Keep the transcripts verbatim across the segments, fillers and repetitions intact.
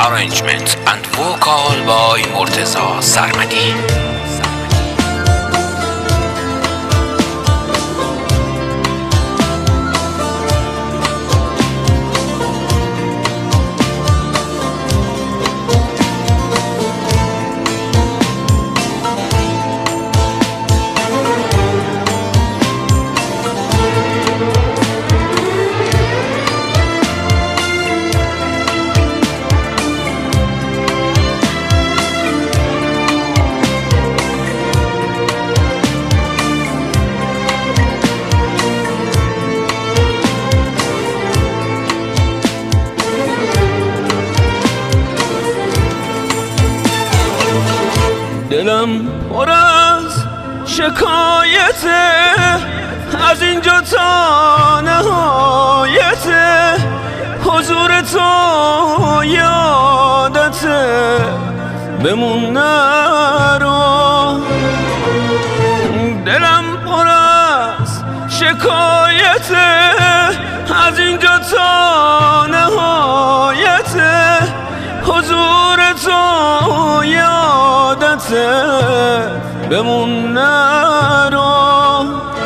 arrangement and vocal by Murtaza Sarmadi. دلم پر از شکایته، از اینجا تا نهایت حضور تو یادته بمون نرو. دلم پر از شکایته، از اینجا تا نهایت حضور تو یادته بمون نرو.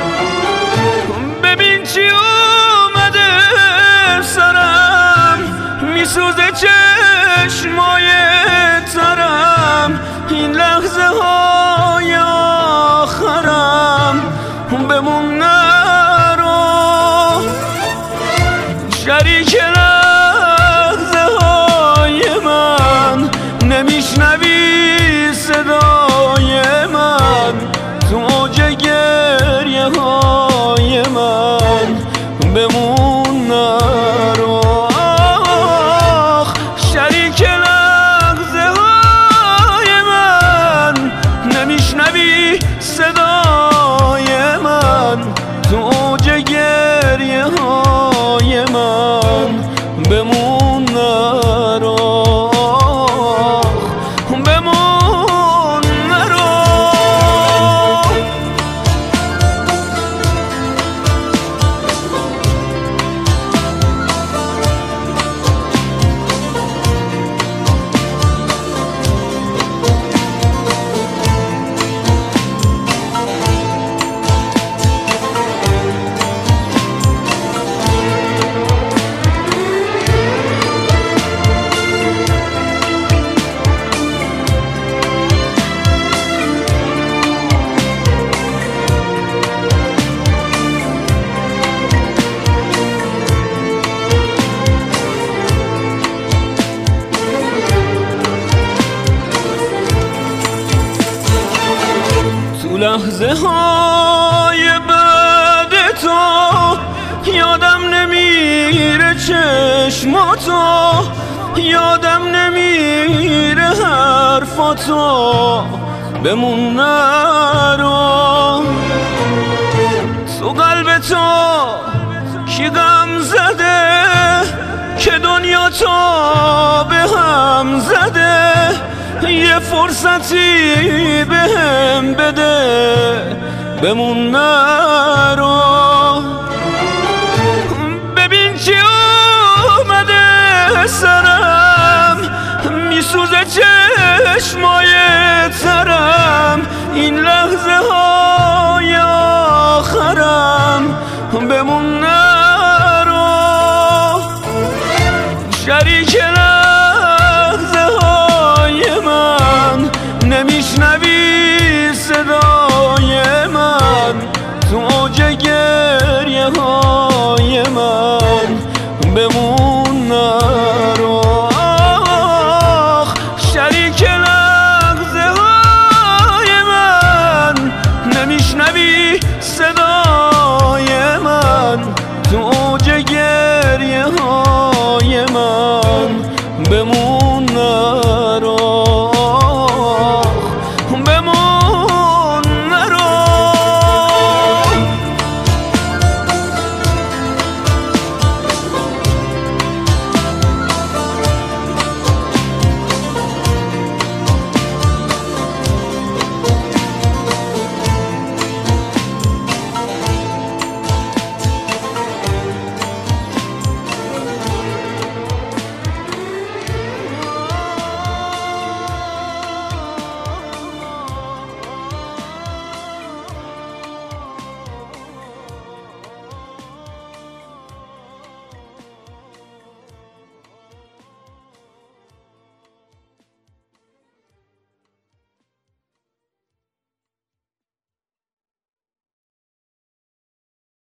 ببین چی اومده سرم، میسوزه چشمای ترم، این لحظه های آخرم بمون نرو. شریک لحظه های من، نمیشنوی صدای من تو اوج گریه های من بمون نرو. شریک لحظه های من، نمیشنوی صدای من تو اوج گریه های من بمون نرو. لحظه های بعد تو یادم نمیره چشماتو، یادم نمیره حرفاتو بمون نرو. تو قلب تو کی غم زده که دنیا تو به هم زده، یه فرصتی بهم بده بمون نرو. ببین چی اومده سرم، میسوزه چشمای ترم، این لحظه های آخرم بمون نرو. شریک لحظه های من، نمیشنوی صدای من تو اوج گریه های من بمون